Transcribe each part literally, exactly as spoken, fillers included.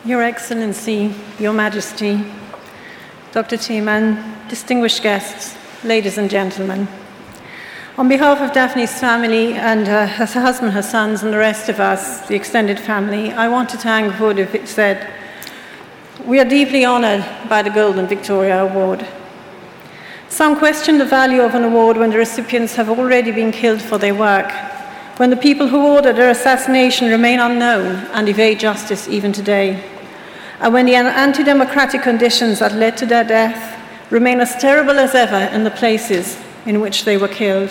Your Excellency, Your Majesty, Doctor Teeman, distinguished guests, ladies and gentlemen. On behalf of Daphne's family and uh, her husband, her sons, and the rest of us, the extended family, I want to thank Vodafone said, we are deeply honored by the Golden Victoria Award. Some question the value of an award when the recipients have already been killed for their work, when the people who ordered their assassination remain unknown and evade justice even today, and when the anti-democratic conditions that led to their death remain as terrible as ever in the places in which they were killed.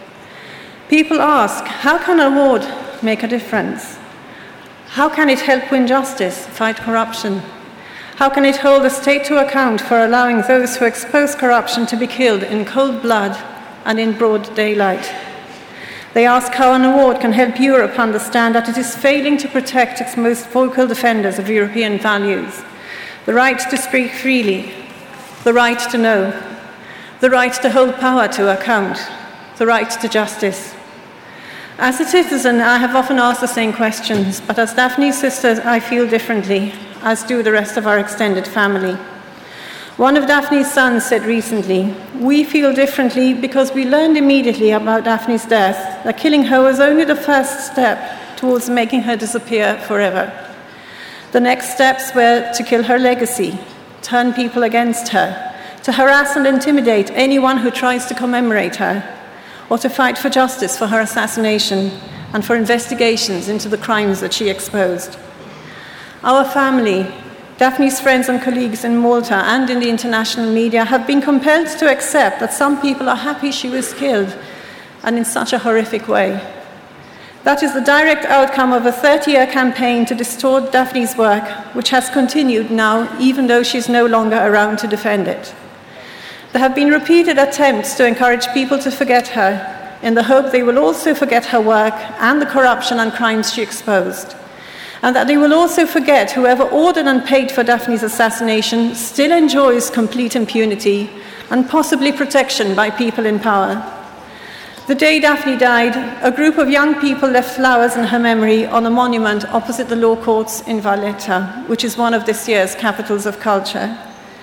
People ask, how can an award make a difference? How can it help win justice, fight corruption? How can it hold the state to account for allowing those who expose corruption to be killed in cold blood and in broad daylight? They ask how an award can help Europe understand that it is failing to protect its most vocal defenders of European values, the right to speak freely, the right to know, the right to hold power to account, the right to justice. As a citizen, I have often asked the same questions, but as Daphne's sister, I feel differently, as do the rest of our extended family. One of Daphne's sons said recently, we feel differently because we learned immediately about Daphne's death that killing her was only the first step towards making her disappear forever. The next steps were to kill her legacy, turn people against her, to harass and intimidate anyone who tries to commemorate her, or to fight for justice for her assassination and for investigations into the crimes that she exposed. Our family, Daphne's friends and colleagues in Malta and in the international media have been compelled to accept that some people are happy she was killed, and in such a horrific way. That is the direct outcome of a thirty-year campaign to distort Daphne's work, which has continued now, even though she's no longer around to defend it. There have been repeated attempts to encourage people to forget her, in the hope they will also forget her work and the corruption and crimes she exposed, and that they will also forget whoever ordered and paid for Daphne's assassination still enjoys complete impunity and possibly protection by people in power. The day Daphne died, a group of young people left flowers in her memory on a monument opposite the law courts in Valletta, which is one of this year's capitals of culture.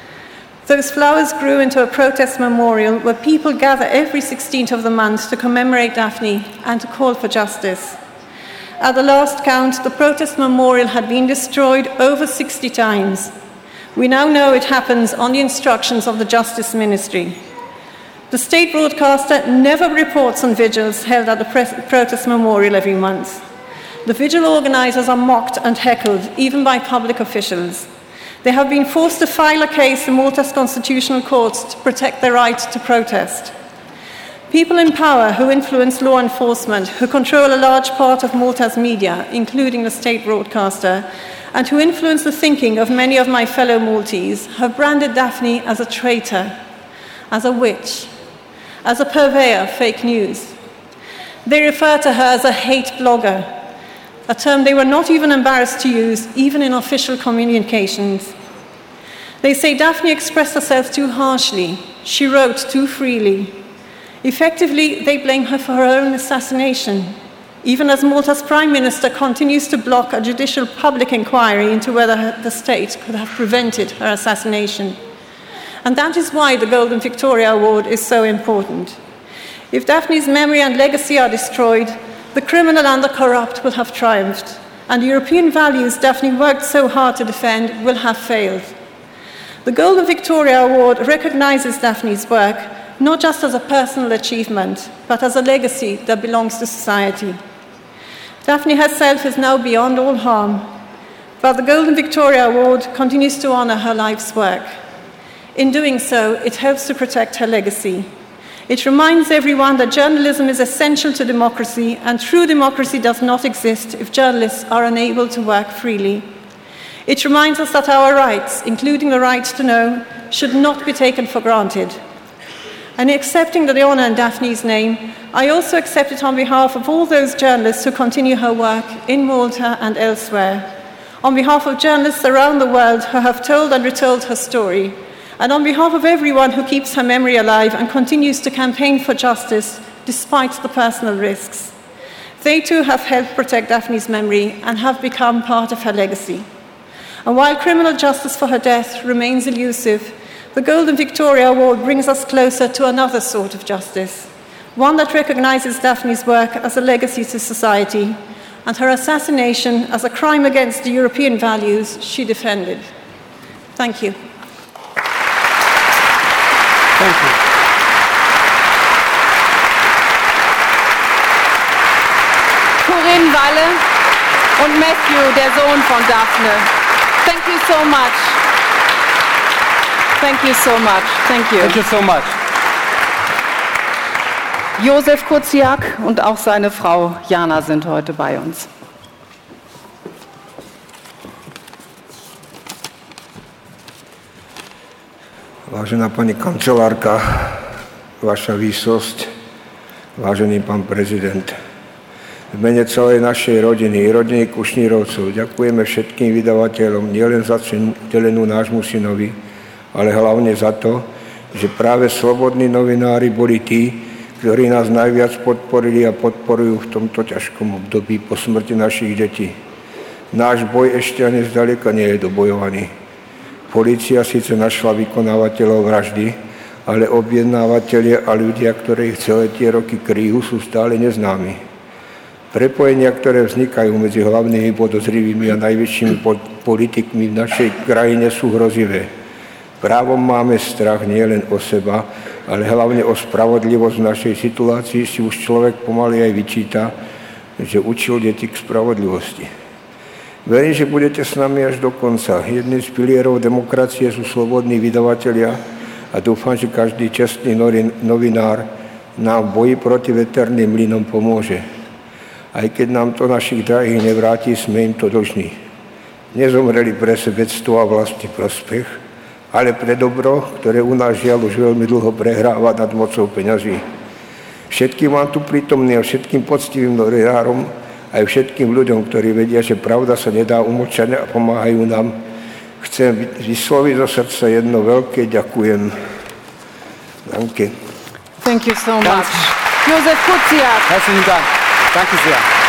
Those flowers grew into a protest memorial where people gather every sixteenth of the month to commemorate Daphne and to call for justice. At the last count, the protest memorial had been destroyed over sixty times. We now know it happens on the instructions of the Justice Ministry. The state broadcaster never reports on vigils held at the protest memorial every month. The vigil organizers are mocked and heckled, even by public officials. They have been forced to file a case in Malta's constitutional courts to protect their right to protest. People in power who influence law enforcement, who control a large part of Malta's media, including the state broadcaster, and who influence the thinking of many of my fellow Maltese, have branded Daphne as a traitor, as a witch, as a purveyor of fake news. They refer to her as a hate blogger, a term they were not even embarrassed to use, even in official communications. They say Daphne expressed herself too harshly, she wrote too freely. Effectively, they blame her for her own assassination, even as Malta's Prime Minister continues to block a judicial public inquiry into whether the state could have prevented her assassination. And that is why the Golden Victoria Award is so important. If Daphne's memory and legacy are destroyed, the criminal and the corrupt will have triumphed, and the European values Daphne worked so hard to defend will have failed. The Golden Victoria Award recognizes Daphne's work not just as a personal achievement, but as a legacy that belongs to society. Daphne herself is now beyond all harm, but the Golden Victoria Award continues to honor her life's work. In doing so, it helps to protect her legacy. It reminds everyone that journalism is essential to democracy, and true democracy does not exist if journalists are unable to work freely. It reminds us that our rights, including the right to know, should not be taken for granted. And accepting the honour in Daphne's name, I also accept it on behalf of all those journalists who continue her work in Malta and elsewhere, on behalf of journalists around the world who have told and retold her story, and on behalf of everyone who keeps her memory alive and continues to campaign for justice despite the personal risks. They too have helped protect Daphne's memory and have become part of her legacy. And while criminal justice for her death remains elusive, the Golden Victoria Award brings us closer to another sort of justice, one that recognises Daphne's work as a legacy to society and her assassination as a crime against the European values she defended. Thank you. Thank you. Corinne Walle und Matthew, der Sohn von Daphne. Thank you so much. Thank you so much. Thank you. Thank you so much. Josef Kuciak und auch seine Frau Jana sind heute bei uns. Vážená pani kancelárka, vaša výsosť, vážený pán prezident, v mene celej našej rodiny, rodiny Kušnírovcov, ďakujeme všetkým vydavateľom nielen za cenu udelenú nášmu synovi, ale hlavne za to, že práve slobodní novinári boli tí, ktorí nás najviac podporili a podporujú v tomto ťažkom období po smrti našich detí. Náš boj ešte ani zďaleka nie je dobojovaný. Polícia síce našla vykonávateľov vraždy, ale objednávateľia a ľudia, ktorí ich celé tie roky kryjú, sú stále neznámi. Prepojenia, ktoré vznikajú medzi hlavnými podozrivými a najvyššími politikmi v našej krajine, sú hrozivé. Právom máme strach nielen o seba, ale hlavne o spravodlivosť v našej situácii si už človek pomaly aj vyčíta, že učil deti k spravodlivosti. Verím, že budete s nami až do konca. Jedným z pilierov demokracie sú slobodní vydavatelia a dúfam, že každý čestný novinár nám v boji proti veterným mlynom pomôže. Aj keď nám to našich drahých nevráti, sme im to dlžní. Nezomreli pre sebectvo a vlastný prospech, ale pre dobro, ktoré u nás žiaľ už veľmi dlho prehráva nad mocou peňazí. Všetkým vám tu prítomným a všetkým poctivým novinárom, aj všetkým ľuďom, ktorí vedia, že pravda sa nedá umlčať a pomáhajú nám, chcem vysloviť zo srdca jedno veľké ďakujem. Danke. Thank you so much. Josef Kuciak. Herzlichen Dank. Danke sehr.